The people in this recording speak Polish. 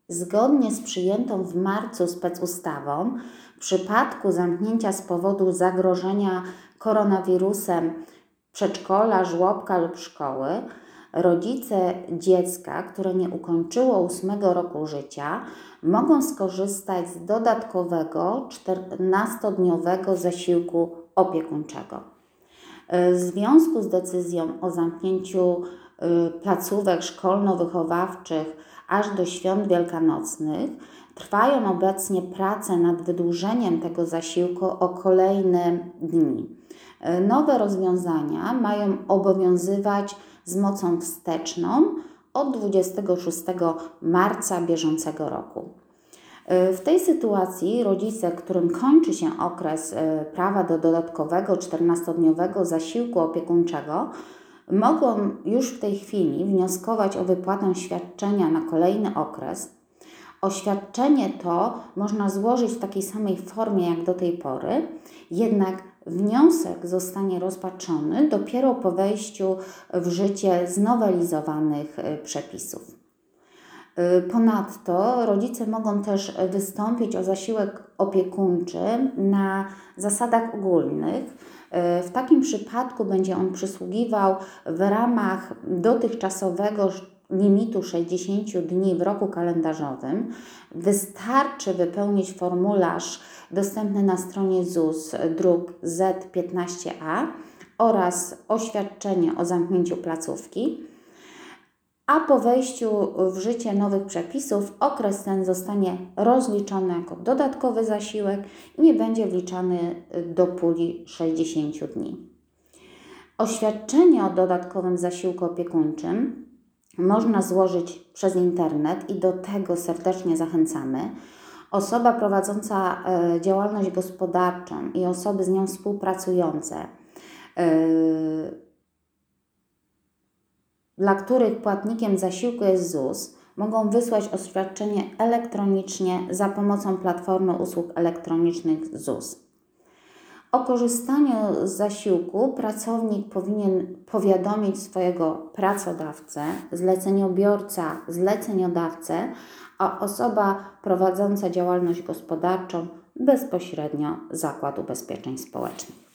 Zgodnie z przyjętą w marcu specustawą, w przypadku zamknięcia z powodu zagrożenia koronawirusem przedszkola, żłobka lub szkoły, rodzice dziecka, które nie ukończyło 8 roku życia, mogą skorzystać z dodatkowego 14-dniowego zasiłku opiekuńczego. W związku z decyzją o zamknięciu placówek szkolno-wychowawczych aż do świąt wielkanocnych, trwają obecnie prace nad wydłużeniem tego zasiłku o kolejne dni. Nowe rozwiązania mają obowiązywać z mocą wsteczną od 26 marca bieżącego roku. W tej sytuacji rodzice, którym kończy się okres prawa do dodatkowego 14-dniowego zasiłku opiekuńczego, mogą już w tej chwili wnioskować o wypłatę świadczenia na kolejny okres. Oświadczenie to można złożyć w takiej samej formie jak do tej pory, jednak wniosek zostanie rozpatrzony dopiero po wejściu w życie znowelizowanych przepisów. Ponadto rodzice mogą też wystąpić o zasiłek opiekuńczy na zasadach ogólnych. W takim przypadku będzie on przysługiwał w ramach dotychczasowego limitu 60 dni w roku kalendarzowym. Wystarczy wypełnić formularz dostępny na stronie ZUS, druk Z15A oraz oświadczenie o zamknięciu placówki, a po wejściu w życie nowych przepisów okres ten zostanie rozliczony jako dodatkowy zasiłek i nie będzie wliczany do puli 60 dni. Oświadczenie o dodatkowym zasiłku opiekuńczym można złożyć przez internet i do tego serdecznie zachęcamy. Osoba prowadząca działalność gospodarczą i osoby z nią współpracujące, dla których płatnikiem zasiłku jest ZUS, mogą wysłać oświadczenie elektronicznie za pomocą Platformy Usług Elektronicznych ZUS. O korzystaniu z zasiłku pracownik powinien powiadomić swojego pracodawcę, zleceniobiorca, zleceniodawcę, a osoba prowadząca działalność gospodarczą bezpośrednio Zakład Ubezpieczeń Społecznych.